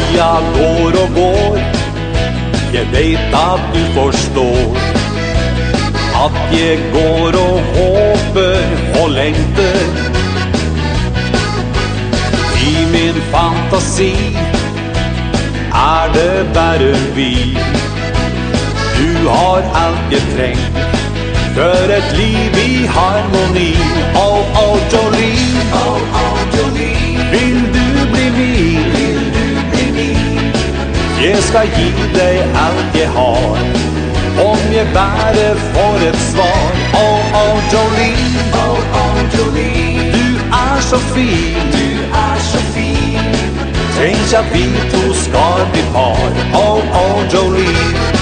Tida går og går, jeg vet at du forstår at jeg går og håper og lengter. I min fantasi det bare vi. Du har alt jeg trenger for et liv i harmoni. Oh, oh, Jolene, oh, oh, Jolene, vil du bli min? Vil du bli min? Jeg skal gi deg alt jeg har, om jeg bare får et svar. Oh, oh, Jolene, oh, oh, Jolene, du så fin, du så fin. Tenk at vi to skal bli par. Oh, oh, Jolene.